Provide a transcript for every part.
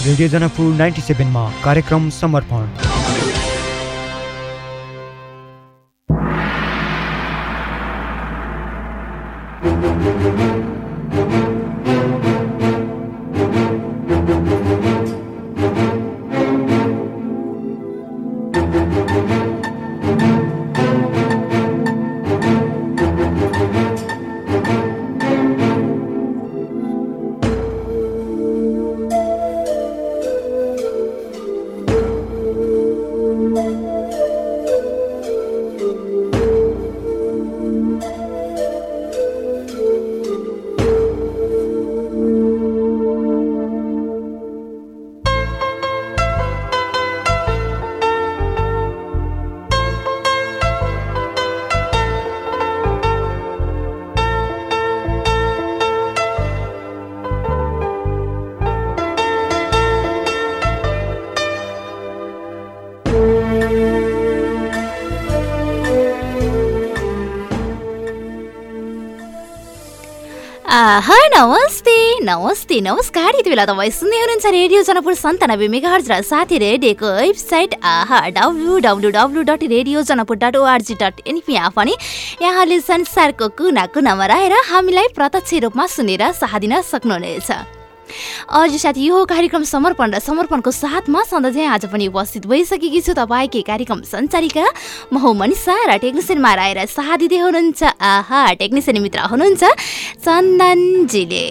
Radio Janakpur 97 मा कार्यक्रम समर्पण। नमस्ते नमस्कार। यति बेला तपाईँ सुन्दै हुनुहुन्छ रेडियो जनकपुर 97 मेगाहर्ज र साथी रेडियोको वेबसाइट www.radiojanakpur.org.in यहाँ पनि यहाँले संसारको कुना कुनामा रहेर हामीलाई प्रत्यक्ष रूपमा सुनेर साथ दिन सक्नुहुनेछ। आज साथी यो कार्यक्रम समर्पण र समर्पणको साथमा सधैँ आज पनि उपस्थित भइसकेकी छु तपाईँकै कार्यक्रम सञ्चारिका म हो मनिषा र टेक्निसियनमा रहेर साथ दिँदै हुनुहुन्छ टेक्निसियन मित्र हुनुहुन्छ चन्दनजीले।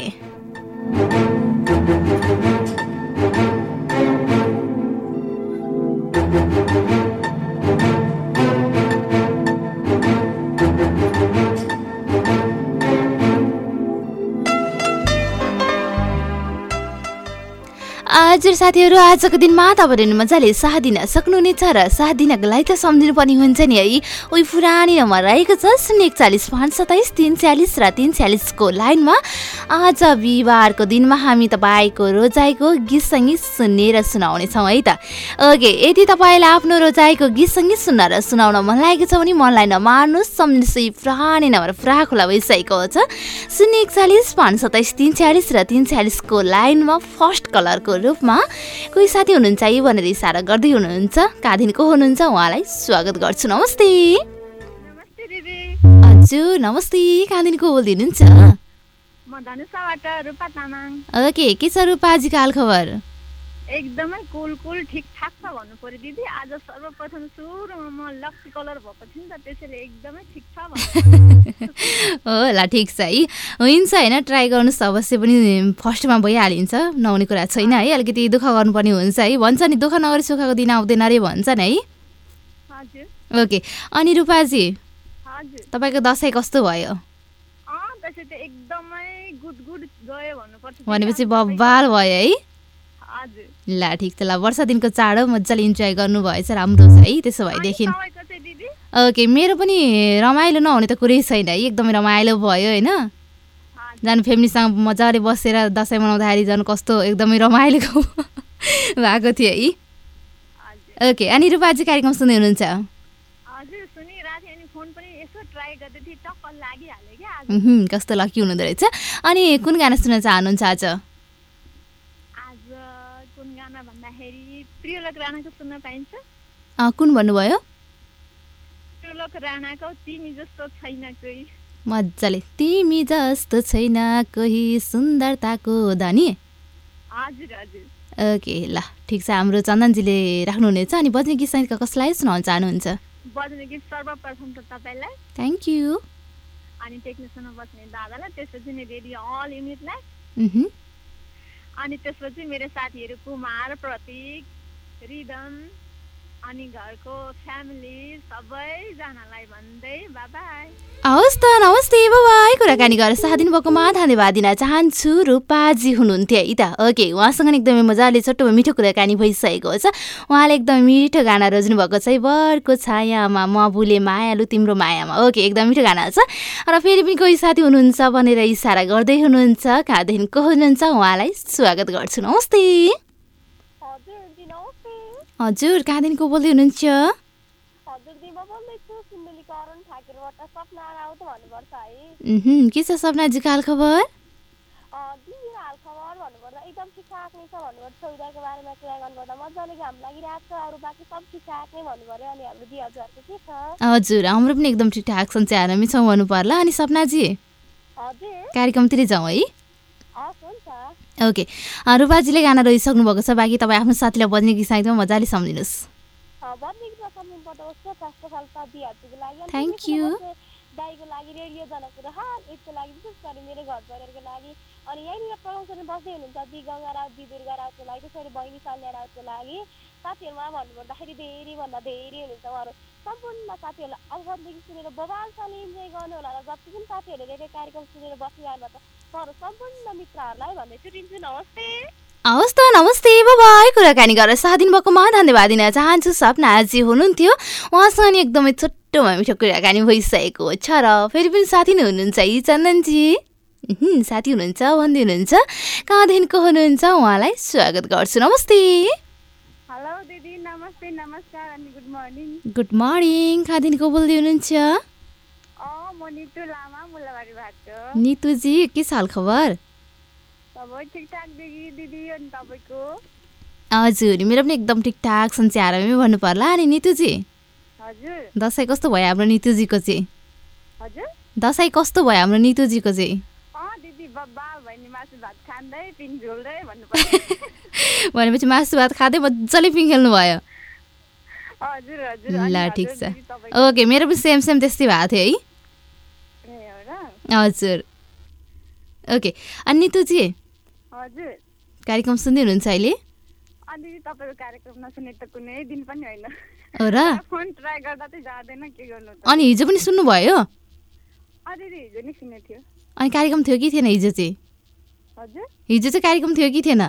हजुर साथीहरू, आजको दिनमा तपाईँहरू मजाले साथ दिन सक्नुहुनेछ र साथ दिनको लागि त सम्झिनु पनि हुन्छ नि है। उही पुरानी नम्बर रहेको छ 041 527 346 र 346 को लाइनमा। आज बिहिबारको दिनमा हामी तपाईँको रोजाइको गीत सङ्गीत सुन्ने र सुनाउनेछौँ है त। ओके, यदि तपाईँलाई आफ्नो रोजाइको गीत सङ्गीत सुन्न र सुनाउन मन लागेको छ भने मनलाई नमार्नुहोस्, सम्झिनुहोस् पुरानी नम्बर पुरा खुला भइसकेको छ 041 527 346 र 346 को लाइनमा फर्स्ट कलरको रूपमा कोही साथी हुनुहुन्छ है भनेर इसारा गर्दै हुनुहुन्छ। कादिनको हुनुहुन्छ, उहाँलाई स्वागत गर्छु। नमस्ते। नमस्ते दिदी। हजुर नमस्ते, कादिनको बोलिदिनुहुन्छ? म धनुषाबाट रूपा तामाङ। ओके, के छ रूपाजीको हाल खबर? एकदमै कुल ठिकठाक छ भन्नु पर्यो दिदी। आज सर्वप्रथम सुरुमा म लक्ष्मी कलर भएको थिएँ नि त, त्यसैले एकदमै ठिक छ भन्नु। होला, ठिक छ है। हुन्छ होइन, ट्राई गर्नुहोस्, अवश्य पनि फर्स्टमा भइहालिन्छ, नहुने कुरा छैन है। अलिकति दुःख गर्नुपर्ने हुन्छ है, भन्छ नि दुःख नगरी सुखको दिन आउँदैन अरे भन्छन् है। हजुर। ओके, अनि रूपाजी हजुर, तपाईँको दसैँ कस्तो भयो? दसैँ त एकदमै गुड गयो भन्नुपर्छ। भनेपछि बब्बाल भयो है। हजुर। ल ठिक छ, ल वर्ष दिनको चाडो मजाले इन्जोय गर्नुभएछ, राम्रो छ है त्यसो भएदेखि। ओके, मेरो पनि रमाइलो नहुने त कुरै छैन है, एकदमै रमाइलो भयो होइन। जानु फ्यामिलीसँग मजाले बसेर दसैँ मनाउँदाखेरि जानु कस्तो एकदमै रमाइलो भएको थियो है। ओके, अनि रूपाजी कार्यक्रम सुन्दै हुनुहुन्छ? कस्तो लकी हुनुहुँदो रहेछ। अनि कुन गाना सुन्न चाहनुहुन्छ आज? प्रियलोक राणाको सुन्न पाइन्छ? कुन भन्नुभयो? प्रियलोक राणाको तिमी जस्तो छैन कोही। मजाले, तिमी जस्तो छैन कोही सुन्दरताको धनी। हजुर हजुर। ओके, ल ठिक छ, हाम्रो चन्दनजीले राख्नुहुनेछ। अनि बज्ने गीत सङ्गीतका कसलाई सुनाउन चाहनुहुन्छ? बज्ने गीत सर्वप्रथम त तपाईँलाई, थ्याङ्क यू। अनि टेक्निसियनमा बस्ने दादालाई, त्यसपछि नि रेडियो अल युनिटलाई, अनि त्यसपछि मेरो साथीहरू कुमार, प्रतीक, रिदम अनि घरको फ्यामिली सबैजनालाई भन्दै बाबाई। हवस् त, नमस्ते, बाबाई। कुराकानी गरेर साथ दिनुभएकोमा धन्यवाद दिन चाहन्छु। रूपाजी हुनुहुन्थ्यो है त। ओके, उहाँसँग एकदमै मजाले छोटो मिठो कुराकानी भइसकेको छ। उहाँले एकदमै मिठो गाना रोज्नु भएको छ, बरको छायामा म भुले मायालु तिम्रो मायामा। ओके, एकदम मिठो गाना छ। र फेरि पनि कोही साथी हुनुहुन्छ भनेर इसारा गर्दै हुनुहुन्छ, कहाँदेखिको हुनुहुन्छ, उहाँलाई स्वागत गर्छु। नमस्ते। हजुर, कहाँदेखिको बोल्दै हुनुहुन्छ? के छ सपनाजीको हाल खबर? सक्नेछ भन्नुभयो सुविधाको बारेमा कुरा गर्नुपर्दा मजाले घाम लागिरहेको छ अरू बाँकी सब ठिकठाक नै भन्नु पर्यो अनि हाम्रो दी हजुरहरूको के छ हजुर हाम्रो पनि एकदम ठिकठाक सन्चै हामी छौँ भन्नु पर्ला अनि सपनाजी हजुर कार्यक्रमतिर जाउँ है हुन्छ ओके रूपाजीले गाना रोइसक्नु भएको छ बाँकी तपाईँ आफ्नो साथीलाई बज्ने गीत साइडमा मजाले सम्झिनुहोस् बद्ली गीतमा सम्झिनुपर्दा उसको फर्स्ट अफ अल त दिहरूको लागि अनि थ्याङ्क यू दाइको लागि रेडियो जनकपुर यसको लागि विशेष गरी मेरो घर परिवारको लागि अनि यहीँनिर प्रमोसन बस्दै हुनुहुन्छ दि गङ्गा राउत दि दुर्गा राउतको लागि त्यसरी बहिनी सन्ध्या राउतको लागि साथीहरूमा भन्नुपर्दाखेरि धेरैभन्दा धेरै हुनुहुन्छ उहाँहरू सम्पूर्ण साथीहरूलाई अवदेखि सुनेर बबालसँगले इन्जोय गर्नु होला र जति पनि साथीहरूले रेडियो कार्यक्रम सुनेर बसिरहनु भएको छ उहाँहरू सम्पूर्ण मित्रहरूलाई भन्दै छुट्टिन्छु नमस्ते हवस् त नमस्ते बाई कुराकानी गरेर साथ दिनुभएकोमा धन्यवाद दिन चाहन्छु सपनाजी हुनुहुन्थ्यो उहाँसँग नि एकदमै छोटोमा मिठो कुराकानी भइसकेको छ र फेरि पनि साथी नै हुनुहुन्छ है चन्दनजी साथी हुनुहुन्छ भन्दै हुनुहुन्छ कहाँदेखिको हुनुहुन्छ उहाँलाई स्वागत गर्छु नमस्ते हेलो दिदी नमस्ते नमस्कार अनि गुड मर्निङ गुड मर्निङ कहाँदेखिको बोल्दै हुनुहुन्छ म नितु लामा मुलाबारीबाट नितुजी के साल खबर ठिकठाक दिदी अनि तपाईँको हजुर मेरो पनि एकदम ठिकठाक सन्चै आरामै भन्नु पर्ला अनि नितुजी हजुर दसैँ कस्तो भयो हाम्रो नितुजीको चाहिँ हजुर दसैँ कस्तो भयो हाम्रो नितुजीको चाहिँ दिदी बाल भैनी मासु भात खाँदै पिङ झोल्दै भन्नुपर्छ भनेपछि मासु भात खाँदै मजाले पिङ खेल्नु भयो हजुर हजुर ल ठिक छ ओके मेरो पनि सेम सेम त्यस्तै भएको थियो है हजुर ओके अनि नितुजी हजुर कार्यक्रम सुन्दै हुनुहुन्छ अहिले अनि तपाईँको कार्यक्रम नसुने त कुनै दिन पनि होइन हो र फोन ट्राई गर्दा चाहिँ जाँदैन के गर्नु त अनि हिजो पनि सुन्नुभयो दिदी हिजो नि सुनेको थियो अनि कार्यक्रम थियो कि थिएन हिजो चाहिँ हजुर हिजो चाहिँ कार्यक्रम थियो कि थिएन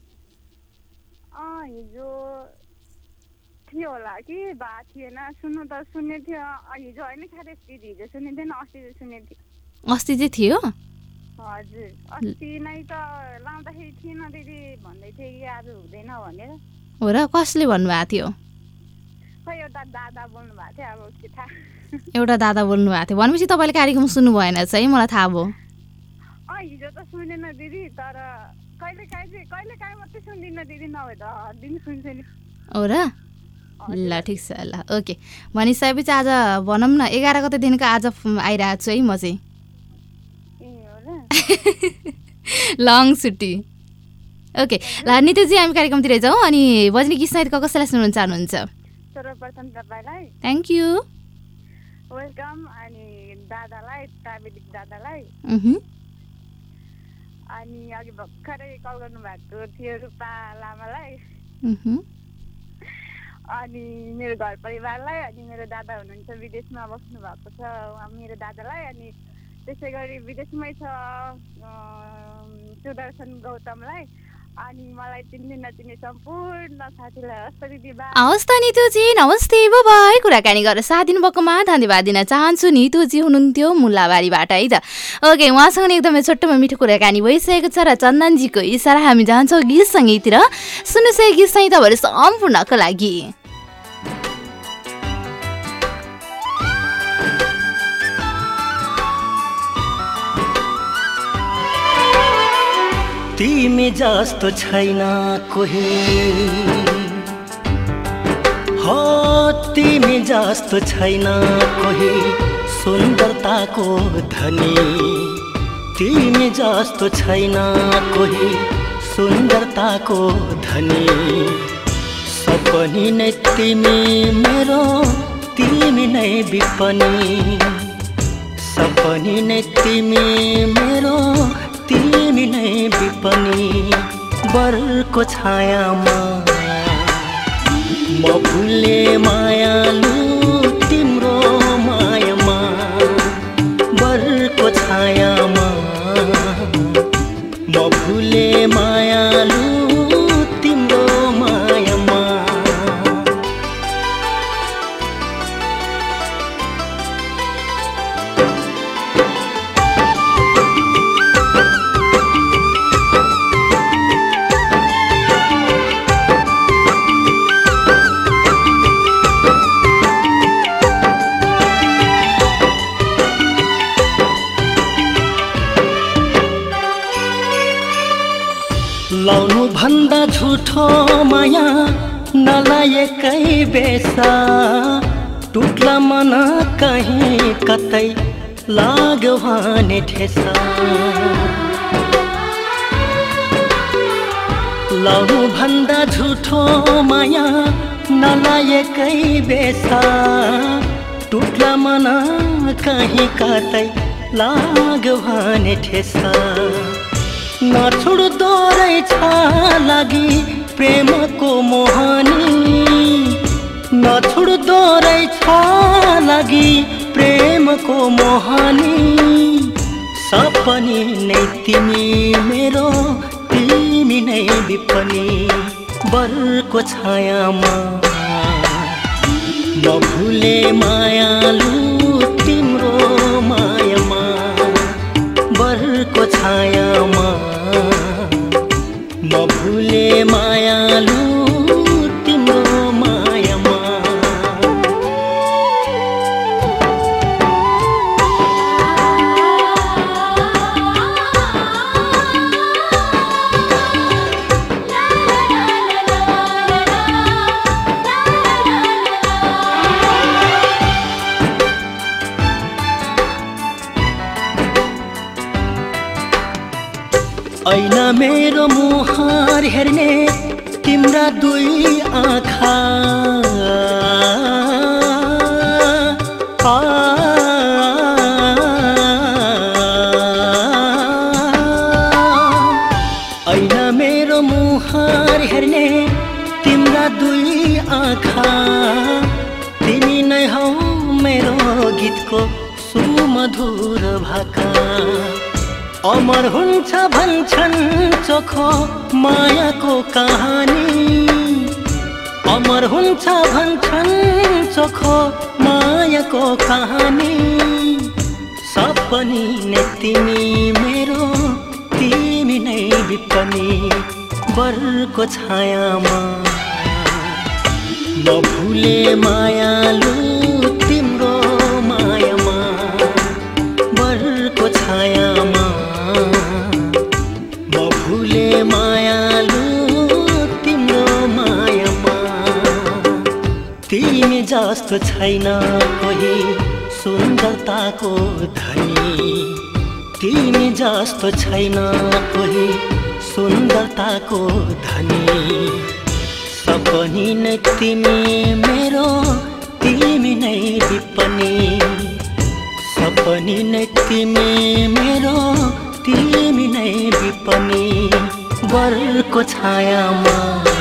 हिजो थियो होला कि भा थिएन सुन्नु त सुन्ने थियो हिजो होइन खाँदै हिजो सुने थिएन अस्ति सुने थियो अस्ति चाहिँ थियो हजुर अस्ति नै त लाउँदाखेरि थिएन दिदी भन्दै थिएँ कि आज हुँदैन भनेर हो र कसले भन्नुभएको थियो खै एउटा दादा बोल्नु भएको थियो अब के थाहा एउटा दादा बोल्नु भएको थियो भनेपछि तपाईँले कार्यक्रम सुन्नु भएन चाहिँ मलाई थाहा भयो हिजो त सुनेन दिदी तर कहिले मात्रै सुन्दिनँ दिदी नभए त दिन सुन्छु नि हो र ल ठिक छ ल ओके भनिसकेपछि आज भनौँ न 11 गतेदेखिको आज आइरहेको छु है म चाहिँ लङ छुट्टी ओके ल नितुजी हामी कार्यक्रमतिर जाउँ अनि बज्ने गीत सहितको कसैलाई सुन्न चाहनुहुन्छ सर्वप्रथम तपाईँलाई थ्याङ्क यू वेलकम अनि दादालाई प्राविधिक दादालाई अनि अघि भर्खरै कल गर्नुभएको थियो रूपा लामालाई अनि मेरो घर परिवारलाई अनि मेरो दादा हुनुहुन्छ विदेशमा बस्नु भएको छ मेरो दादालाई अनि त्यसै गरी विदेशमै छ सुदर्शन गौतमलाई अनि मलाई चिन्ने नचिन्ने सम्पूर्ण साथीलाई हवस् त नितुजी नमस्ते बाई कुराकानी गरेर साथ दिनुभएकोमा धन्यवाद दिन चाहन्छु नितुजी हुनुहुन्थ्यो मुल्लाबारीबाट है त ओके उहाँसँग एकदमै छोटोमा मिठो कुराकानी भइसकेको छ र चन्दनजीको इसारा हामी जान्छौँ गीत सङ्गीततिर सुन्नुहोस् गीत सङ्गीत तपाईँहरू सम्पूर्णको लागि तिमी जस्तो छैन कोही हो तिमी जस्तो छैन कोही सुन्दरताको धनी तिमी जस्तो छैन कोही सुन्दरताको धनी सपनी नै तिमी मेरो तिमी नै विपनी सपनी नै तिमी मेरो तिमी नै विपनी बरको छायामा म फुले मायालु तिम्रो मायामा बरको छायामा म फुले मायालु तिम्रो मायामा लाउनु झुठो माया नलायकै बेसा टुट्ला मन कहीँ कतै लाग्यो भने ठेसा लाउनु भन्दा झुठो माया नलायकै बेसा टुट्ला मन कहीँ कतै लाग्यो भने ठेसा नछुड्दो रहेछ लागि प्रेमको मोहनी नछुड्दो रहेछ लागि प्रेमको मोहनी सपनी नै तिमी मेरो तिमी नै विपनी बरको छायामा नभुले मायालु तिम्रो मायामा बरको छायामा नभुले मायालु तिम्रो मायामा ऐना मेरो मुहार हेर्ने तिम्रा दुई आँखा ऐना मेरो मुहार हेर्ने तिम्रा दुई आँखा तिमी नै हौ मेरो गीतको सुमधुर भाका अमर हुन्छ भन्छन् चोखो मायाको कहानी अमर हुन्छ भन्छन् चोखो मायाको कहानी सपनी नै तिमी मेरो तिमी नै विपनी बरको छायामा नभुले मायालु तिम्रो मायामा बरको छायामा नभुले मायालु तिम्रो मायामा तिमी जस्तो छैन कोही सुन्दरताको धनी तिमी जस्तो छैन कोही सुन्दरताको धनी सपनी नै तिमी मेरो तिमी नै विपनी सपनी नै तिमी मेरो तिमी नै विपनी बरको छायामा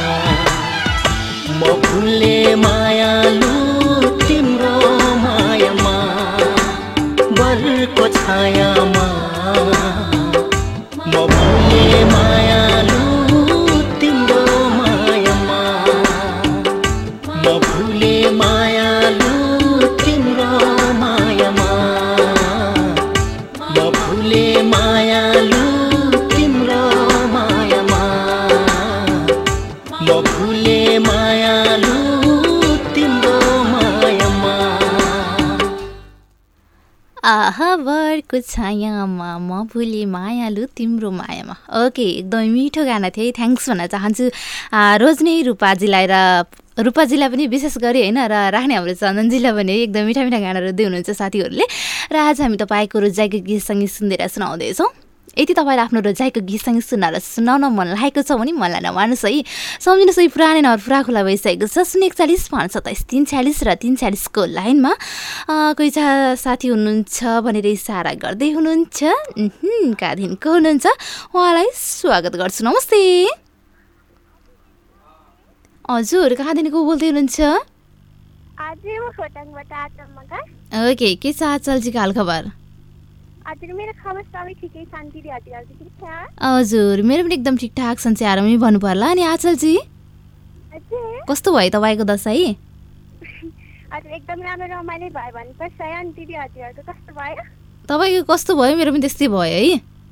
म फुले मायालु तिम्रो मायामा बरको छायामा म फुले मायालु तिम्रो मायामा म फुले मायालु तिम्रो मायामा म फुले मायालु तिम्रो मायामा म फुले मायालु तिम्रो मायामा आहा बरको छायामा म फुले मायालु तिम्रो मायामा। ओके, एकदमै मिठो गाना थियो। थ्याङ्क्स भन्न चाहन्छु रोजनी रूपाजीलाई र रूपाजीलाई पनि विशेष गरी होइन र राख्ने हाम्रो चन्दनजीलाई पनि एकदम मिठा मिठा गानाहरू दिदै हुनुहुन्छ साथीहरूले। र आज हामी तपाईँको रोजाइको गीत सङ्गीत सुनेर सुनाउँदैछौँ। यदि तपाईँलाई आफ्नो रोजाइको गीत सङ्गीत सुनाउन मन लागेको छ भने मनलाई नमान्नुहोस् है, सम्झिनुहोस् है पुरानै नम्बर पुरा खुला भइसकेको छ 041 527 346 र 346 को लाइनमा कोही साथी हुनुहुन्छ भनेर इसारा गर्दै हुनुहुन्छ। कहाँदेखिको हुनुहुन्छ उहाँलाई स्वागत गर्छु। नमस्ते हजुर, कहाँदेखिको बोल्दै हुनुहुन्छ? ओके, के छ आचलजीको हालखबर? हजुर, मेरो पनि एकदम ठिकठाक संसारमै भन्नु पर्ला। अनि आचलजी कस्तो भयो तपाईँको दशैँ? तपाईँको कस्तो भयो? मेरो पनि त्यस्तै भयो है।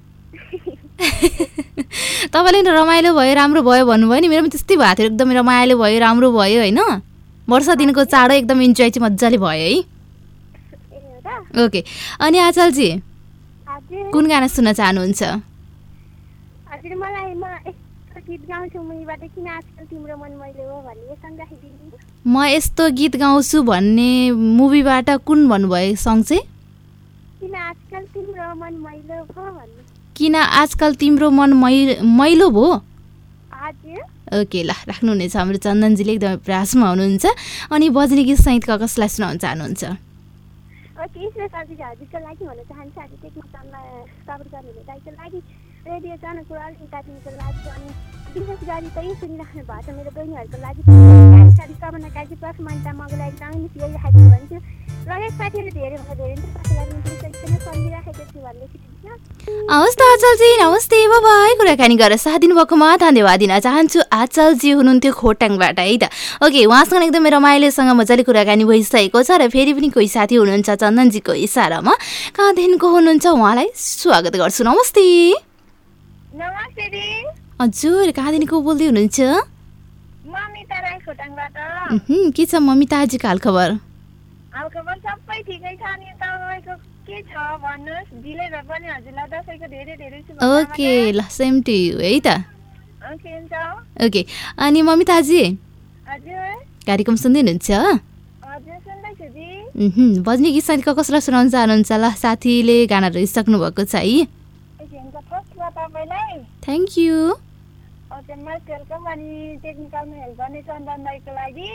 तपाईँले रमाइलो भयो राम्रो भयो भन्नुभयो नि, मेरो पनि त्यस्तै भएको थियो। एकदमै रमाइलो भयो राम्रो भयो होइन। वर्ष दिनको चाडो एकदम इन्जोय चाहिँ मजाले भयो है। ओके, अनि आचलजी कुन गाना सुन्न चाहनुहुन्छ? गीत गाउँछु मुहीबाट किन आजकल तिम्रो मन मैले हो भन्ने यो सङ्ग राखिदिनु। म यस्तो गीत गाउँछु भन्ने मुभीबाट कुन भन्नुभयो सङ चाहिँ? किन आजकल तिम्रो मन मैलो भयो भन्ने। किन आजकल तिम्रो मन मैलो भयो? हजुर। ओके ल, राख्नुहुनेछ। हाम्रो चन्दनजीले एकदमै प्रयासमा हुनुहुन्छ। अनि बज्ने गीत सहित कसलाई सुनाउन चाहनुहुन्छ? ओके, ईश्वर साथी हजुरको लागि भन्न चाहन्छु। आज टेक्निकलमा सपोर्ट गर्नुहुने दाइको लागि, रेडियो जानको लागि, काटिनको लागि, अनि विशेष गरी चाहिँ सुनिराख्नु भएको छ मेरो बहिनीहरूको लागि साथी कमना काजी प्लस मन्टा मगको लागि दामी यही राखेको भन्छु। लगेक साथीहरू धेरैभन्दा धेरै कसैलाई एकदमै सम्झिराखेको छु भन्ने सिकिन्छ। हवस् त आचलजी, नमस्ते, बाई। कुराकानी गरेर साथ दिनुभएकोमा धन्यवाद दिन चाहन्छु। आचलजी हुनुहुन्थ्यो खोटाङबाट है त। ओके, उहाँसँग एकदमै रमाइलोसँग मजाले कुराकानी भइसकेको छ र फेरि पनि कोही साथी हुनुहुन्छ चन्दनजीको इसारामा कहाँदेखिको हुनुहुन्छ उहाँलाई स्वागत गर्छु। नमस्ते। नमस्ते दी। हजुर, कहाँदेखिको बोल्दै हुनुहुन्छ? ममिता राई खोटाङबाट। के छ ममिताजीको हालखबर? हालखबर सबै ठिकै छ। नि तपाईँको के छ भन्नुहोस्? ढिलै भए पनि हजुरलाई दसैँको धेरै धेरै शुभकामना। ओके ल, सेम टु यु है त। ओके हुन्छ। ओके, अनि ममिताजी हजुर कार्यक्रम सुन्दै हुनुहुन्छ? हजुर सुन्दैछु दी। बज्ने गीत साथी कसलाई सुनाउन चाहनुहुन्छ? ल, साथीले गाना रोइसक्नु भएको छ है। ओके हुन्छ। फर्स्टमा तपाईँलाई thank you. Okay, most welcome. अनि टेक्निकलमा हेल्प गर्ने चन्दन दाईको लागि,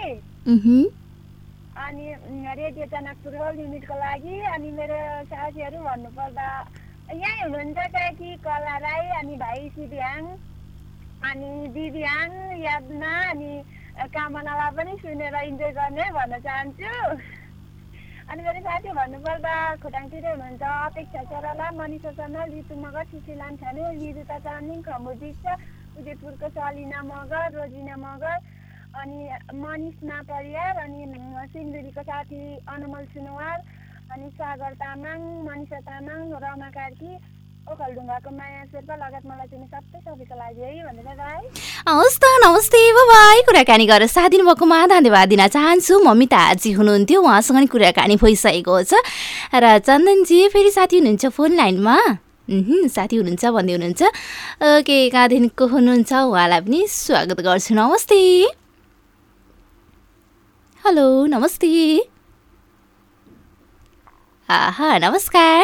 अनि रेडियो जनकपुर होल युनिटको लागि, अनि मेरो साथीहरू भन्नुपर्दा यहीँ हुनुहुन्छ काकी कला राई, अनि भाइ सिद्याङ, अनि दिव्याङ, यादना, अनि कामनालाई पनि सुनेर इन्जोय गर्ने भन्न चाहन्छु। अनि मेरो साथी भन्नुपर्दा खोटाङतिरै हुनुहुन्छ अपेक्षा चराला, मनिषा शर्मा, ऋतु मगर, सुशीलान छाने, विरुता चामलिङ, खमुदी छ, उदयपुरको सलिना मगर, रोजिना मगर, अनि मनिषमा परियार, अनि सिलगढीको साथी अनमोल सुनवार, अनि सागर तामाङ, मनिषा तामाङ, रमा कार्की, ओखलढुङ्गाको माया शेर्पा लगायत मलाई चिने सबैको लागि है भनेर भाइ। हवस् त, नमस्ते, बाई। कुराकानी गरेर साथ दिनुभएकोमा धन्यवाद दिन चाहन्छु। ममिताजी हुनुहुन्थ्यो, उहाँसँग नि कुराकानी भइसकेको छ। र चन्दनजी फेरि साथी हुनुहुन्छ फोन लाइनमा? साथी हुनुहुन्छ भन्दै हुनुहुन्छ। ओके, कहाँदेखिको हुनुहुन्छ उहाँलाई पनि स्वागत गर्छु। नमस्ते। हेलो, नमस्ते। आहा, नमस्कार।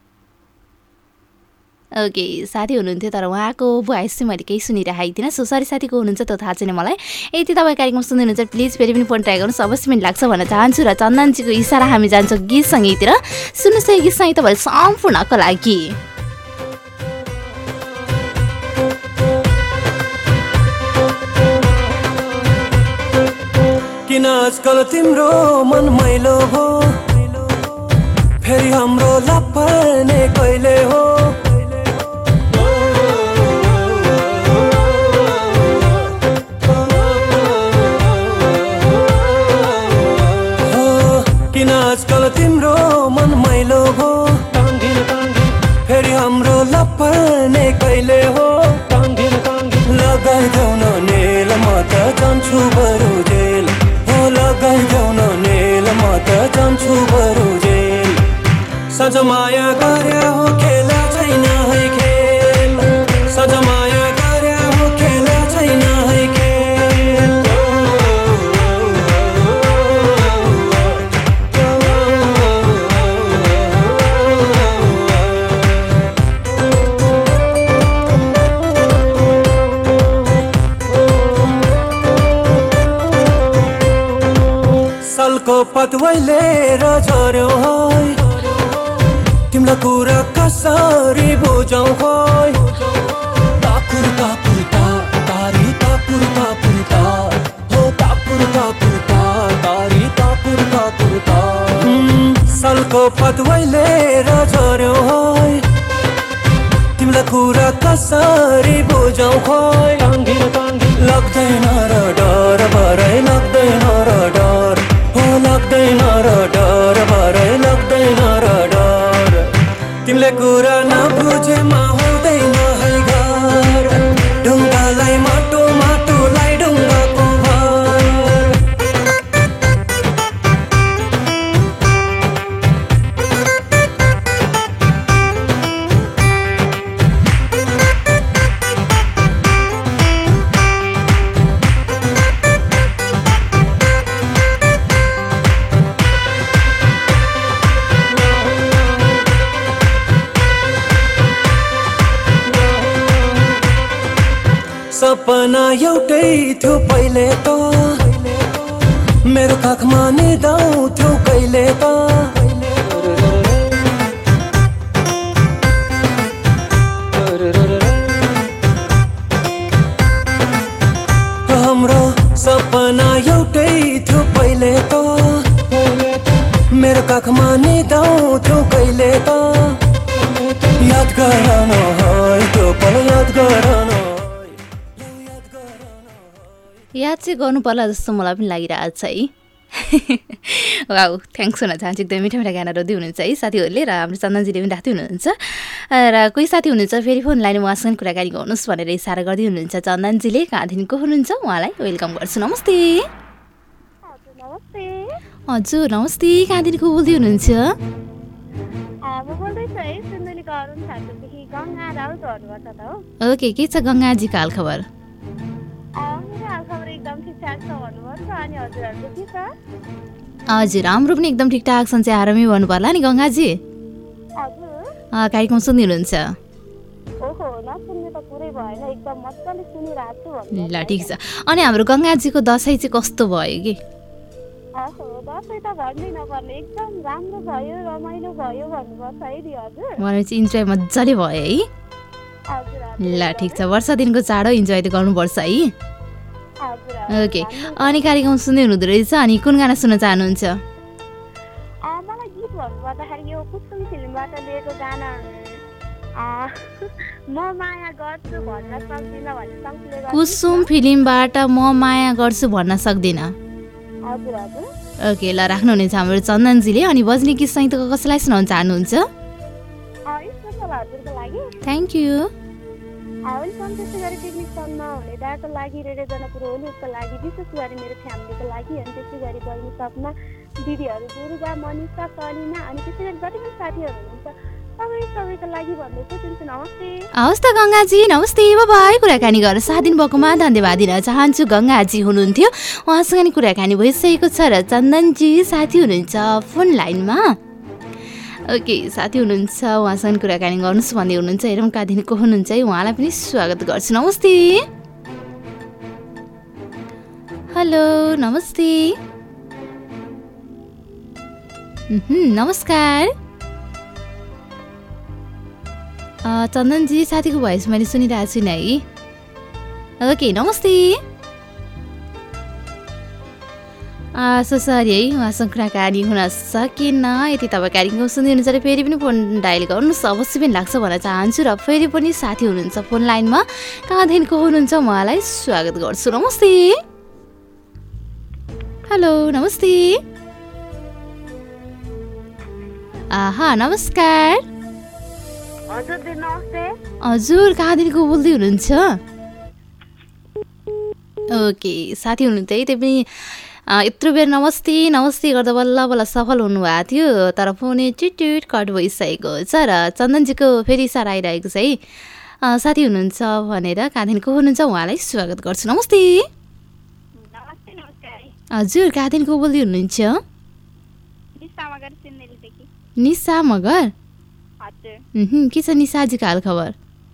ओके, साथी हुनुहुन्थ्यो तर उहाँको भोइस चाहिँ मैले केही सुनिरहेको थिइनँ। सो सरी साथीको हुनुहुन्छ त्यो थाहा छैन मलाई। यदि तपाईँ कार्यक्रम सुन्दै हुनुहुन्छ प्लिज फेरि पनि फोन ट्राई गर्नुहोस्, अवश्य पनि लाग्छ भन्न चाहन्छु। र चन्दनजीको इसारा हामी जान्छौँ गीत सङ्गीततिर। सुन्नुहोस् यो गीत सङ्गीत तपाईँहरू सम्पूर्णको लागि। किन आजकल तिम्रो मन मैलो हो, फेरि हाम्रो लपर्ने कहिले हो। किन आजकल तिम्रो मन मैलो हो, फेरि हाम्रो लपर्ने कहिले हो। लगाइदेऊ न नेल, म त जान्छु बरु जेल। लगाइदेऊ न नेल, म त जान्छु बरु जेल। सज माया गर्या हो खेला छैन है खेल, सज माया गर्या हो खेला छैन है खेल। सालको पतवैले र झर्यो है, तिमीलाई कुरा कसरी बुझाउ खोइ। तापुर तापुर ता तारी तापुर तापुर ता, हो तापुर तापुर ता तारी तापुर तापुर ता। सालको पतवैले र झर्यो है, तिमीलाई कुरा कसरी बुझाउ खोइ। लाग्दैन र डर भरै लाग्दैन र डर, हो लाग्दैन र डर भरै लाग्दैन र डर। तिमीले कुरा नबुझेमा हुँदैन है घर, ढुङ्गालाई माटो माटोलाई ढुङ्गाको घर। एउटै थियो पहिले त मेरो काखमा निदाउँथ्यो कहिले त हाम्रो सपना एउटै थियो पहिले त मेरो काखमा निदाउँथ्यो कहिले त याद गर्न है त्यो पल याद गर्न याद चाहिँ गर्नु पर्ला जस्तो मलाई पनि लागिरहेको छ है वाउ थ्याङ्क्स हुन चाहन्छु एकदम मिठा मिठा गाना रोज्दै हुनुहुन्छ है साथीहरूले र हाम्रो चन्दनजीले पनि राख्दै हुनुहुन्छ र कोही साथी हुनुहुन्छ फेरि फोन लाइन उहाँसँग कुराकानी गर्नुहोस् भनेर इसारा गर्दै हुनुहुन्छ चन्दनजीले कहाँदेखिको हुनुहुन्छ उहाँलाई वेलकम गर्छु नमस्ते हजुर नमस्ते कहाँदेखिको बोल्दै हुनुहुन्छ ओके के छ गङ्गाजीको हालखबर हजुर हाम्रो पनि एकदम ठिकठाक सन्चै आरामै भन्नु पर्ला नि गङ्गाजी कार्यक्रम सुन्दै हुनुहुन्छ ल ठिक छ अनि हाम्रो गङ्गाजीको दसैँ चाहिँ कस्तो भयो कि भनेपछि इन्जोय मजाले भयो है ल ठिक छ वर्ष दिनको चाँडो इन्जोय त गर्नुपर्छ है ओके अनि कार्यक्रम सुन्दै हुनुहुँदो रहेछ अनि कुन गाना सुन्न चाहनुहुन्छ कुसुम फिल्मबाट म माया गर्छु भन्न सक्दिनँ ओके ल राख्नुहुनेछ हाम्रो चन्दनजीले अनि बज्ने गीत सहित कसैलाई सुनाउन चाहनुहुन्छ थ्याङ्क यू त्यसै गरी पिकनिक सनमा हुने दाको लागि रेडियो जनकपुर होलीको लागि विशेष गरी मेरो फ्यामिलीको लागि अनि त्यसै गरी बहिनी सपना दिदीहरू दुर्गा मनिषा सलिना अनि त्यसै गरी जति पनि साथीहरू हुनुहुन्छ सबैको लागि भन्दैछु दिन्छु नमस्ते हवस् त गङ्गाजी नमस्ते बाई कुराकानी गरेर साथ दिनुभएकोमा धन्यवाद दिन चाहन्छु गङ्गाजी हुनुहुन्थ्यो उहाँसँग नि कुराकानी भइसकेको छ र चन्दनजी साथी हुनुहुन्छ फोन लाइनमा ओके साथी हुनुहुन्छ उहाँसँग कुराकानी गर्नुहोस् भन्दै हुनुहुन्छ हेरौँ कहाँदेखिको हुनुहुन्छ है उहाँलाई पनि स्वागत गर्छु नमस्ते हेलो नमस्ते नमस्कार चन्दनजी साथीको भोइस मैले सुनिरहेको छु नि है ओके नमस्ते सो सरी है उहाँसँग कुराकानी हुन सकेन यति तपाईँ कार्यक्रम सुन्दै हुनुहुन्छ र फेरि पनि फोन डायल गर्नुहोस् अवश्य पनि लाग्छ भन्न चाहन्छु र फेरि पनि साथी हुनुहुन्छ फोन लाइनमा कहाँदेखिको हुनुहुन्छ उहाँलाई स्वागत गर्छु नमस्ते हेलो नमस्ते नमस्कार हजुर कहाँदेखिको बोल्दै हुनुहुन्छ ओके साथी हुनुहुन्छ है त्यही पनि यत्रो बेर नमस्ते नमस्ते गर्दा बल्ल बल्ल सफल हुनुभएको थियो तर फोनै टिट कट भइसकेको छ र चन्दनजीको फेरि इसारा आइरहेको छ है साथी हुनुहुन्छ भनेर कहाँदेखिको हुनुहुन्छ उहाँलाई स्वागत गर्छु नमस्ते हजुर कहाँदेखिको बोल्दै हुनुहुन्छ निशा मगर के छ निशाजीको हाल खबर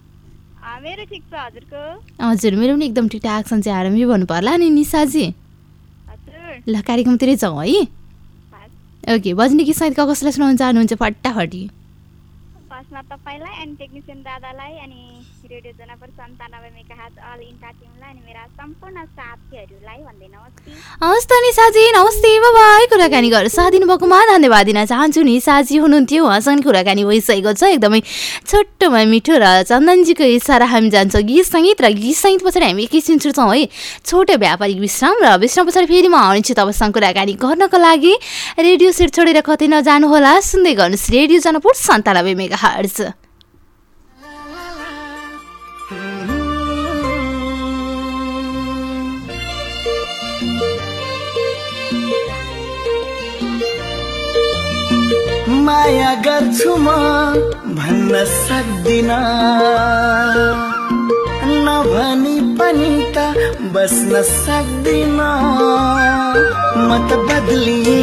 हजुर मेरो पनि एकदम ठिकठाक सन्चै आरामै भन्नु पर्ला नि निशाजी ल कार्यक्रमतिरै जाउँ है ओके बज्ने गीत सहित कसलाई सुनाउन चाहनुहुन्छ फटाफटी फर्स्टमा तपाईँलाई अनि टेक्निसियन दादालाई अनि रेडियो जनकपुर 97 मेगाहर्ज अल इन्टा टिमलाई अनि मेरा सम्पूर्ण साथीहरूलाई भन्दै नमस्ते हवस् त निशाजी नमस्ते बाई कुराकानी गरेर साथ दिनुभएकोमा धन्यवाद दिन चाहन्छु निशाजी हुनुहुन्थ्यो उहाँसँग कुराकानी भइसकेको छ एकदमै छोटोमा मिठो र चन्दनजीको इसारा हामी जान्छौँ गीत सङ्गीत र गीत सङ्गीत पछाडि हामी एकैछिन छुट्छौँ है छोटो व्यापारिक विश्राम र विश्राम पछाडि फेरि म आउनेछु तपाईँसँग कुराकानी गर्नको लागि रेडियो सेट छोडेर कतै नजानुहोला सुन्दै गर्नुहोस् रेडियो जनकपुर 97 मेगाहर्ज माया गर्छु म भन्न सक्दिन नभनी पनि त बस्न सक्दिन म त बदलिए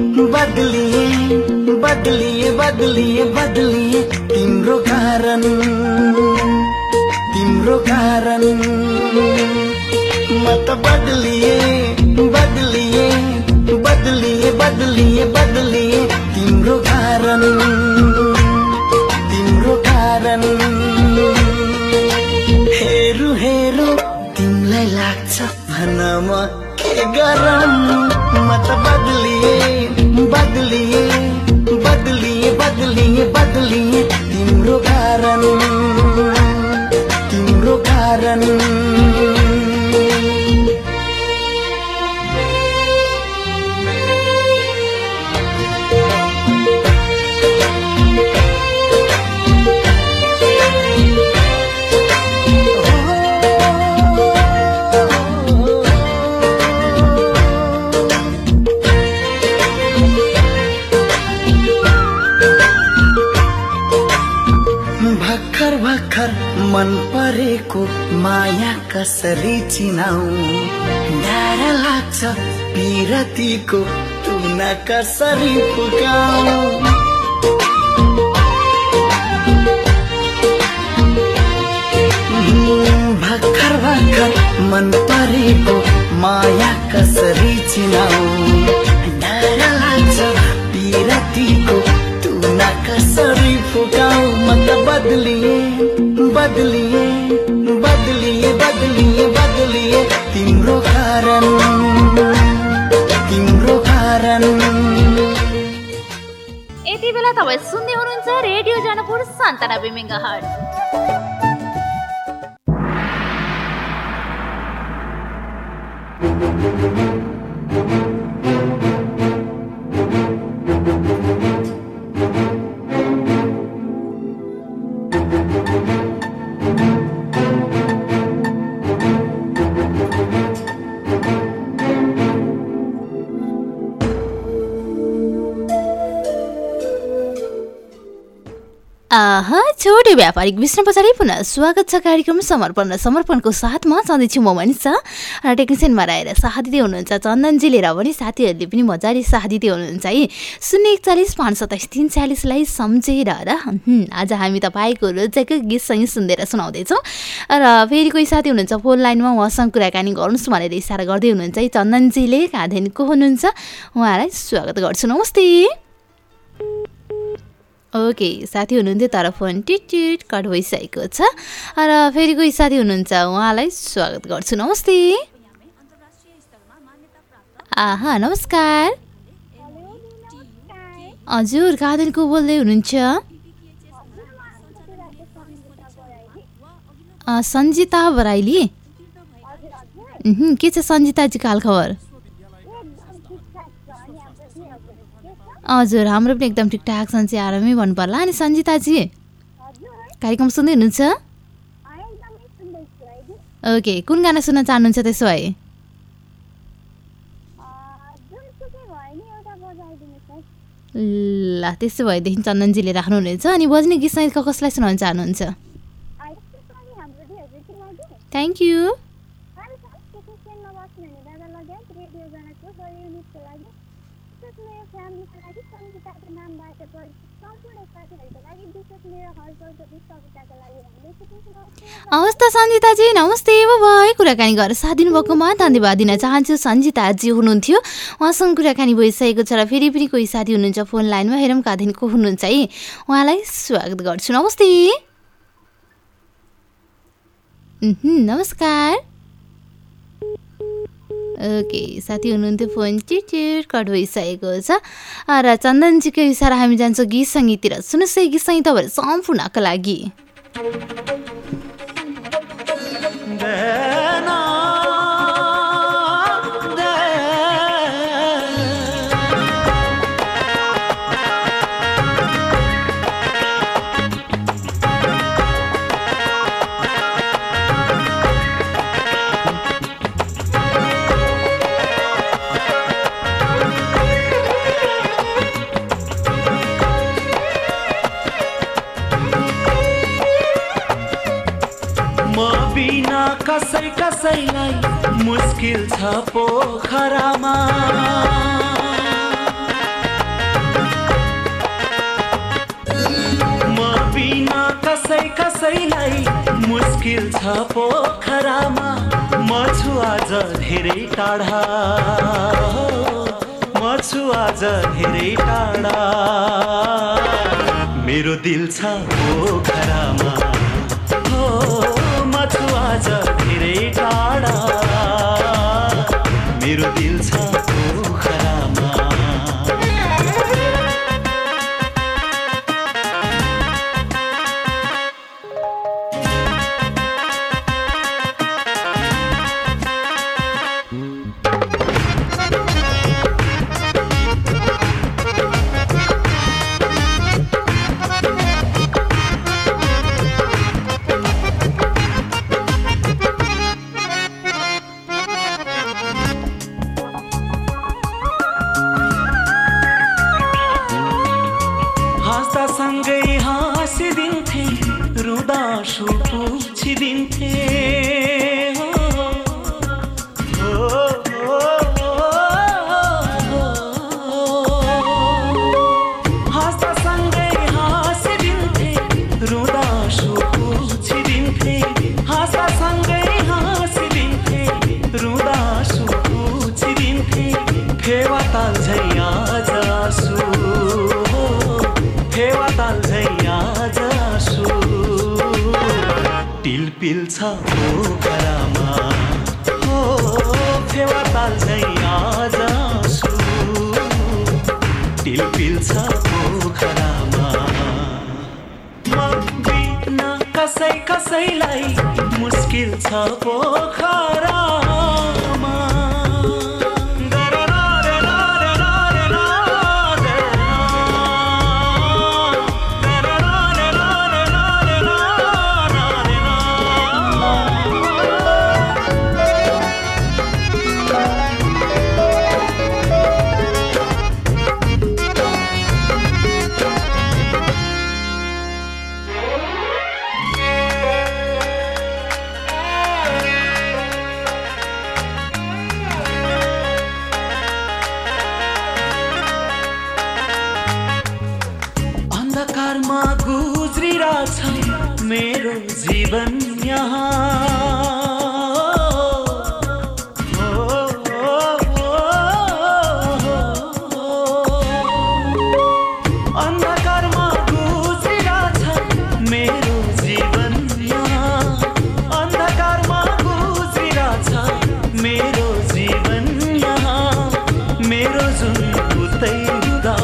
तिम्रो कारण म त बदलिए बदलिए बदलिए बदलिए बदलिए तिम्रो कारण हेरु हेरु तिमीलाई लाग्छ भन म के गरम म त बदलिए बदलिए बदलिए बदलिए बदलिए तिम्रो कारण मन परेको माया कसरी चिनाऊ डर लाग्छ पिरतीको तुना कसरी फुकाऊ भर्खर भर्खर मन परेको माया कसरी चिनाऊ डर लाग्छ पिरतीको तुना कसरी फुकाऊ म त बदलिए बदलिए बदलिए बदलिए बदलिए तिम्रो कारण यति बेला तपाईँ सुन्दै हुनुहुन्छ रेडियो जनकपुर 97 मेगाहर्ज। छोटे व्यापारिक विश्राम पछाडि पुनः स्वागत छ कार्यक्रम समर्पण र समर्पणको साथमा छँदैछु म मनिषा र टेक्निसियनमा रहेर साथ दिँदै हुनुहुन्छ चन्दनजीले र पनि साथीहरूले पनि मजाले साथ दिँदै हुनुहुन्छ है। 041 527 346 लाई सम्झेर र आज हामी तपाईँको रोजेको गीत सँगै सुन्दै सुनाउँदैछौँ र फेरि कोही साथी हुनुहुन्छ फोन लाइनमा उहाँसँग कुराकानी गर्नुहोस् भनेर इसारा गर्दै हुनुहुन्छ है। चन्दनजीले कहाँदेखिको हुनुहुन्छ उहाँलाई स्वागत गर्छु। नमस्ते। ओके साथी हुनुहुन्थ्यो तर फोन टिट कट भइसकेको छ र फेरि कोही साथी हुनुहुन्छ उहाँलाई स्वागत गर्छु। नमस्ते। नमस्कार। हजुर कहाँदेखिको बोल्दै हुनुहुन्छ? सन्जिता बराइली। के छ सन्जिताजीको हालखबर? हजुर हाम्रो पनि एकदम ठिकठाक सन्चै आरामै भन्नु पर्ला। अनि सन्जिताजी कार्यक्रम सुन्दै हुनुहुन्छ? ओके कुन गाना सुन्न चाहनुहुन्छ त्यसो भए? ल त्यसो भएदेखि चन्दनजीले राख्नुहुनेछ। अनि बज्ने गीत सहित कसलाई सुनाउन चाहनुहुन्छ? Thank you. हवस् त सन्जिताजी नमस्ते बाई। कुराकानी गरेर साथ दिनुभएकोमा धन्यवाद दिन चाहन्छु। सन्जिताजी हुनुहुन्थ्यो उहाँसँग कुराकानी भइसकेको छ र फेरि पनि कोही साथी हुनुहुन्छ फोन लाइनमा हेरौँ कहाँदेखिको हुनुहुन्छ है उहाँलाई स्वागत गर्छु। नमस्ते। नमस्कार। ओके साथी हुनुहुन्थ्यो फोन टिट कट भइसकेको छ र चन्दनजीको इसारा हामी जान्छौँ गीत सङ्गीततिर। सुन्नुहोस् है गीत सङ्गीत तपाईँहरू सम्पूर्णको लागि। कसैलाई मुस्किल छ पोखरामा म बिना कसैलाई मुस्किल छ पोखरामा म छु आज धेरै टाढा म छु आज धेरै टाढा मेरो दिल छ पोखरामा हो म छु आज धेरै टाढा मेरो दिल छ पोखरामा टिलपिल छ पोखरामा हो फेवा ताल झै आजसु टिलपिल छ पोखरामा म बिना कसैलाई मुस्किल छ पोखरामा मेरो जीवन यहाँ अन्धकारमा गुज्रिरहेछ मेरो जीवन यहाँ अन्धकारमा गुज्रिरहेछ मेरो जीवन यहाँ मेरो जुन उतै हुँदा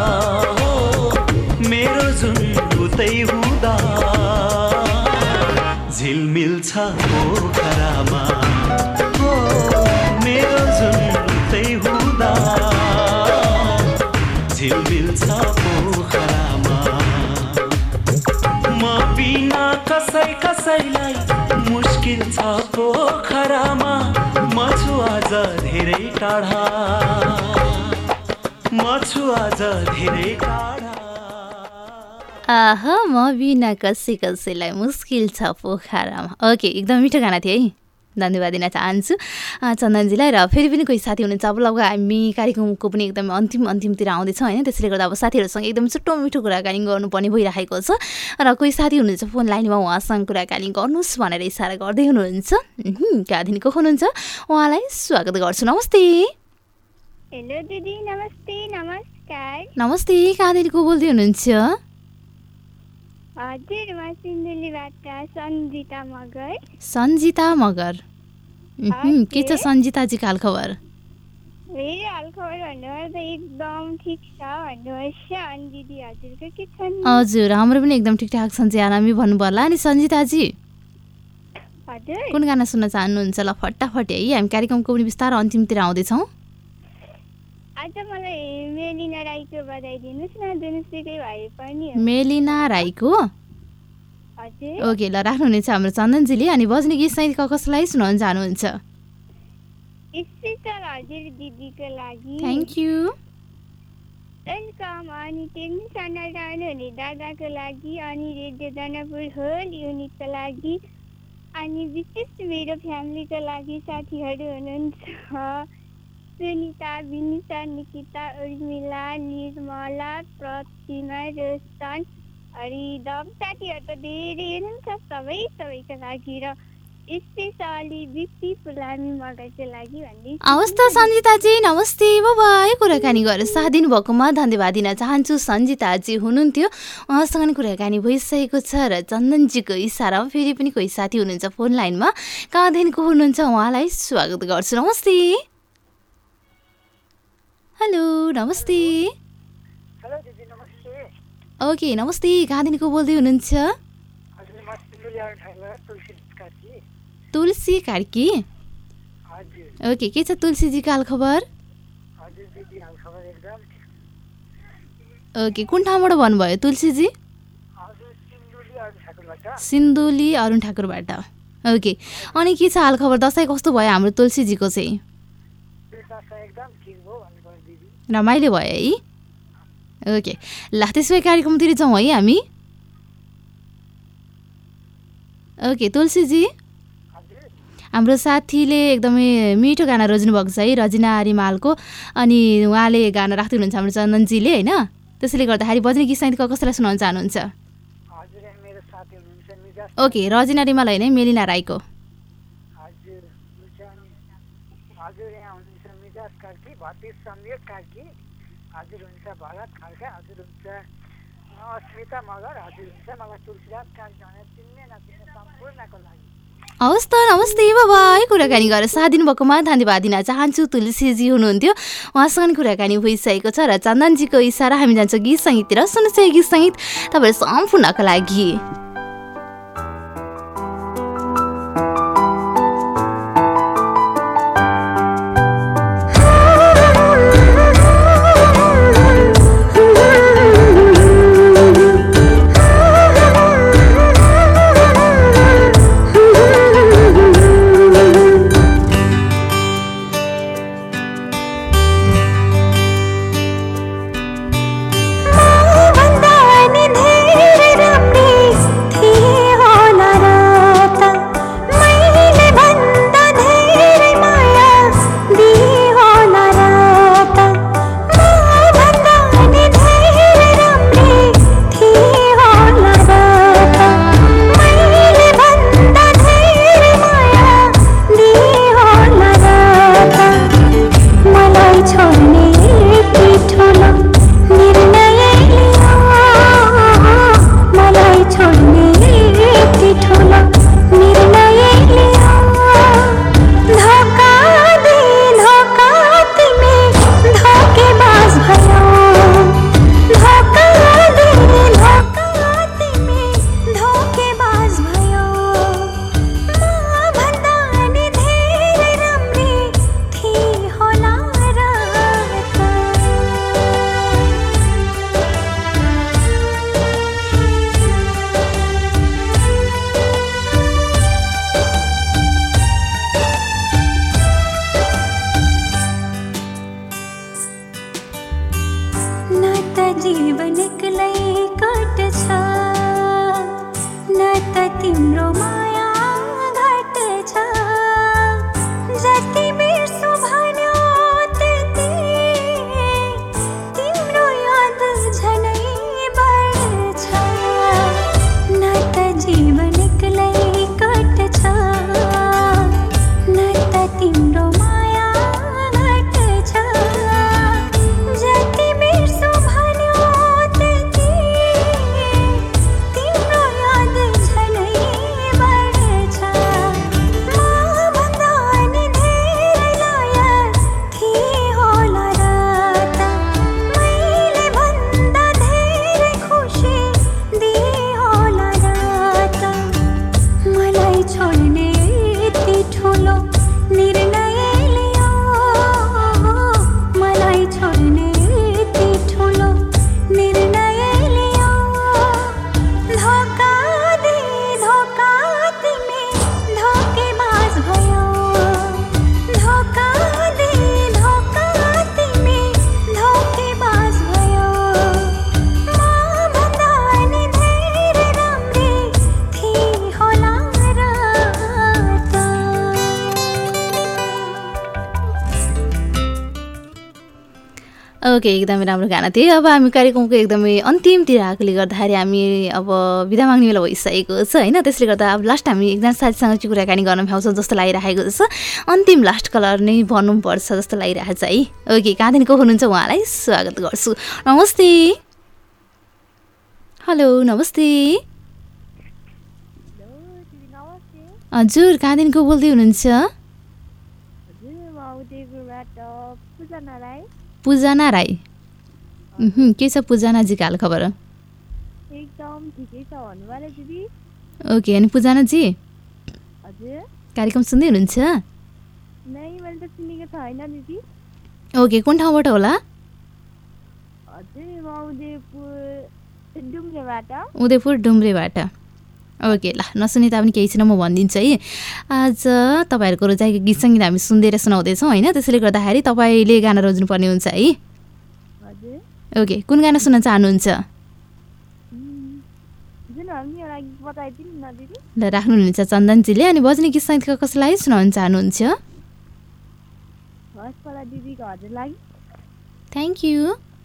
मेरो जुन उतै हुँदा झिलमिल छ पोखरामा हो मेरो जुन उतै हुँदा झिलमिल छ पोखरामा म बिना कसैलाई मुस्किल छ पोखरामा म छु आज धेरै टाढा म छु आज धेरै टाढा आहा म बिना कसैलाई मुस्किल छ पोखरामा। ओके एकदम मिठो गाना थियो है, धन्यवाद दिन चाहन्छु चन्दनजीलाई। र फेरि पनि कोही साथी हुनुहुन्छ, अब लगभग हामी कार्यक्रमको पनि एकदम अन्तिमतिर आउँदैछौँ होइन, त्यसैले गर्दा अब साथीहरूसँग एकदम छिटो मिठो कुराकानी गर्नुपर्ने भइरहेको छ। र कोही साथी हुनुहुन्छ फोन लाइनमा, उहाँसँग कुराकानी गर्नुहोस् भनेर इसारा गर्दै हुनुहुन्छ। कहाँदेखि को हुनुहुन्छ उहाँलाई स्वागत गर्छु। नमस्ते। हेलो दिदी, नमस्ते। नमस्कार। नमस्ते, कहाँदेखि को बोल्दै हुनुहुन्छ? हजुर, म सिन्धुलीबाट सन्जिता मगर। सन्जिता मगर, के छ सन्जिताजीको हालखबर? मेरो हालखबर भन्नुपर्दा एकदम ठिक छ भन्नुहोस्। अनि दिदी हजुरको के छन्? हजुर, हाम्रो पनि एकदम ठिकठाक छन् चाहिँ आरामी भन्नु पर्ला। अनि सन्जिताजी हजुर कुन गाना सुन्न चाहनुहुन्छ? ल फटाफट है, हामी कार्यक्रमको पनि बिस्तारै अन्तिमतिर आउँदैछौँ। आज मलाई मेलिना राईको बजाइदिनुहोस् न, जुनसुकै भए पनि। मेलिना राईको? हजुर। ओके ल, राख्नुहुनेछ हाम्रो चन्दनजीले। अनि बज्ने गीत चाहिँ कसलाई सुनाउन चाहनुहुन्छ? स्पेशल हजुर दिदीको लागि। Thank you. वेलकम। अनि टेक्निसियन रहनुहुने दादाको लागि, अनि रेडियो जनकपुर होल युनिटको लागि, अनि विशेष मेरो फ्यामिलीको लागि साथीहरू हुनुहुन्छ सुनिता, विनिता, निकिता, उर्मिला, निर्मला, प्रतिमा, रोशन, अनि दम साथीहरू त धेरै हुनुहुन्छ सबैको लागि र स्पेसली बिपी फुलामी मगरको लागि भन्ने। हवस् त सन्जिताजी नमस्ते बाबाई। कुराकानी गरेर साथ दिनुभएकोमा धन्यवाद दिन चाहन्छु। सन्जिताजी हुनुहुन्थ्यो, उहाँसँग नि कुराकानी भइसकेको छ र चन्दनजीको इसारामा फेरि पनि कोही साथी हुनुहुन्छ फोन लाइनमा, कहाँदेखिको हुनुहुन्छ उहाँलाई स्वागत गर्छु। नमस्ते। हेलो नमस्ते। हेलो दिदी नमस्ते। ओके नमस्ते, कहाँदेखिको बोल्दै हुनुहुन्छ? हजुर म सिन्धुली ठाउँबाट तुलसी कार्की। हजुर ओके, के छ तुलसीजीको हालखबर? हजुर दिदी हालखबर एकदम ठिक। ओके, कुन ठाउँबाट भन्नुभयो तुलसीजी? हजुर सिन्धुली अरुण ठाकुरबाट। सिन्धुली अरुण ठाकुरबाट। ओके, अनि के छ हालखबर? दसैँ कस्तो भयो हाम्रो तुलसीजीको चाहिँ? एकदम ठिक भयो भन्नुपर्छ दिदी। रमाइलो भयो है? ओके, ल त्यसो भए कार्यक्रमतिर जाउँ है हामी। ओके तुलसीजी, हाम्रो साथीले एकदमै मिठो गाना रोज्नु भएको छ है, रजिना रिमालको। अनि उहाँले गाना राख्दै हुनुहुन्छ हाम्रो चन्दनजीले होइन, त्यसैले गर्दाखेरि बज्ने गीत सङ्गीत कसैलाई सुनाउन चाहनुहुन्छ? हजुर मेरो साथी हुनुहुन्छ मिजाज। ओके, रजिना रिमाल होइन, मेलिना राईको। हजुर हजुर यहाँ हुनुहुन्छ मिजाज कार्की, भतिज समीर कार्की, हजुर हुन्छ भरत खड्का, हजुर हुन्छ अस्मिता मगर, हजुर हुन्छ मलाई तुलसीराज कार्की भनेर चिन्ने नचिन्ने सम्पूर्णको लागि। हवस् त नमस्ते बाबाई। कुराकानी गरेर साथ दिनुभएकोमा धन्यवाद दिन चाहन्छु। तुलसीजी हुनुहुन्थ्यो, उहाँसँग कुराकानी भइसकेको छ र चन्दनजीको इसारा हामी जान्छौँ गीत सङ्गीततिर। सुन्नुहोस् गीत सङ्गीत तपाईँहरू सम्पूर्णको लागि। Bye. ओके, एकदमै राम्रो गाना थियो। अब हामी कार्यक्रमको एकदमै अन्तिमतिर आएकोले गर्दाखेरि हामी अब बिदा माग्ने बेला भइसकेको छ होइन। त्यसले गर्दा अब लास्ट हामी एकजना साथीसँग चाहिँ कुराकानी गर्न पाउँछौँ जस्तो लागिरहेको छ। अन्तिम लास्ट कलर नै भन्नुपर्छ जस्तो लागिरहेको छ है। ओके, कहाँदेखिको हुनुहुन्छ उहाँलाई स्वागत गर्छु। नमस्ते। हेलो नमस्ते। हजुर कहाँदेखिको बोल्दै हुनुहुन्छ? पूजना राई। के छ पूजनाजीको हाल खबर? एकदम ठिकै छ भन्नुभयो दिदी। ओके, अनि पूजनाजी हजुर कार्यक्रम सुन्दै हुनुहुन्छ? नै, मैले त सुनेको छैन दिदी। ओके, कुन ठाउँबाट होला? हजुर म डुम्रेबाट। उदयपुर डुम्रेबाट। ओके, ल नसुने तापनि केही छैन, म भनिदिन्छु है। आज तपाईँहरूको रोजाइको गीत सङ्गीत हामी सुन्दै र सुनाउँदैछौँ होइन। त्यसैले गर्दाखेरि तपाईँले गाना रोज्नुपर्ने हुन्छ है। हजुर ओके, कुन गाना सुन्न चाहनुहुन्छ? ल राख्नुहुन्छ चन्दनजीले। अनि बज्ने गीत सङ्गीतको कसैलाई सुनाउन चाहनुहुन्छ? Thank you.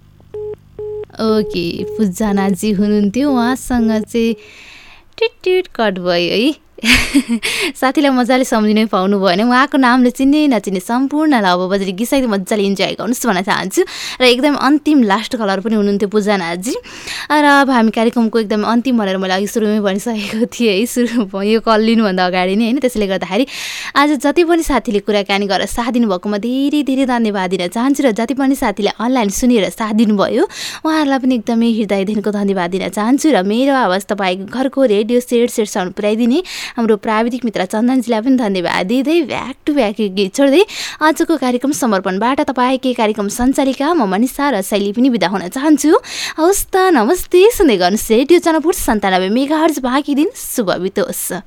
ओके, पूजनाजी हुनुहुन्थ्यो, उहाँसँग चाहिँ टिट कट भयो है। साथीलाई मजाले सम्झिनै पाउनु भएन। उहाँको नामले चिन्ने नचिन्ने सम्पूर्णलाई अब बजेर गीत सङ्गीत मजाले इन्जोय गर्नुहोस् भन्न चाहन्छु। र एकदम अन्तिम लास्ट कलर पनि हुनुहुन्थ्यो पूजनाजी। र अब हामी कार्यक्रमको एकदम अन्तिम भनेर मैले अघि सुरुमै भनिसकेको थिएँ है, सुरु यो कल लिनुभन्दा अगाडि नै होइन। त्यसले गर्दाखेरि आज जति पनि साथीले कुराकानी गरेर साथ दिनुभएकोमा धेरै धेरै धन्यवाद दिन चाहन्छु। र जति पनि साथीले अनलाइन सुनेर साथ दिनुभयो उहाँहरूलाई पनि एकदमै हृदयदेखिको धन्यवाद दिन चाहन्छु। र मेरो आवाज तपाईँको घरको रेडियो सेट साउन्ड पुर्याइदिने हाम्रो प्राविधिक मित्र चन्दनजीलाई पनि धन्यवाद दिँदै ब्याक टु ब्याक गीत छोड्दै आजको कार्यक्रम समर्पणबाट तपाईँकै कार्यक्रम सञ्चालिका म मनिषा र शैली पनि बिदा हुन चाहन्छु। हवस् त, नमस्ते। सुन्दै गर्नुहोस् रेडियो जनकपुर 97 मेगाहर्ज। बाँकी दिन शुभ बितोस्।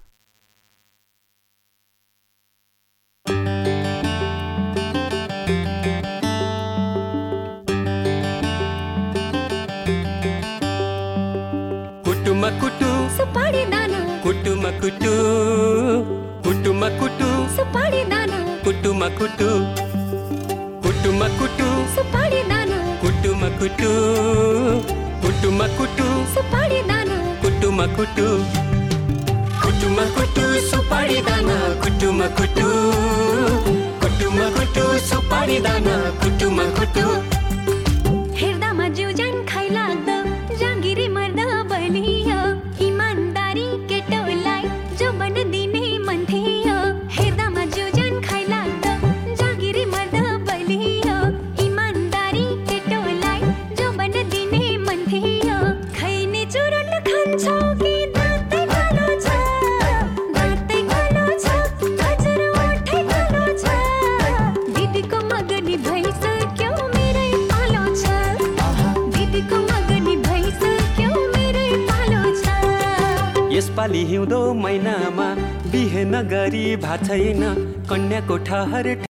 कुटुमा कुटु सुपारी दाना, कुटुमा कुटु कुटुमा कुटु सुपारी दाना, कुटुमा कुटु कुटुमा कुटु सुपारी दाना, कुटुमा कुटु कुटुमा कुटु सुपारी दाना, कुटुमा कुटु कुटुमा कुटु सुपारी दाना, कुटुमा कुटु कुटुमा कुटु सुपारी दाना, कुटुमा कुटु। हेर्दामा जिउ जान खाइ लाग्दो जाँगिरी मर्दा बलियो, इमानदारी केटोलाई जो बन दिने मन थियो। हेर्दामा जिउ जान खाइ लाग्दो जाँगिरी मर्दा बलियो, इमानदारी केटोलाई जो बन दिने मन थियो। खैने चुरुट खान्छौ कि दाँतै कालो छ, दाँतै कालो छ, हजुर ओठै कालो छ। दिदीको मगनी भइसक्यो मेरै पालो छ, दिदीको मगनी भइसक्यो मेरै पालो छ। यसपालि हिउँदो महिनामा बिहे नगरी भात छैन, कन्याको ठहर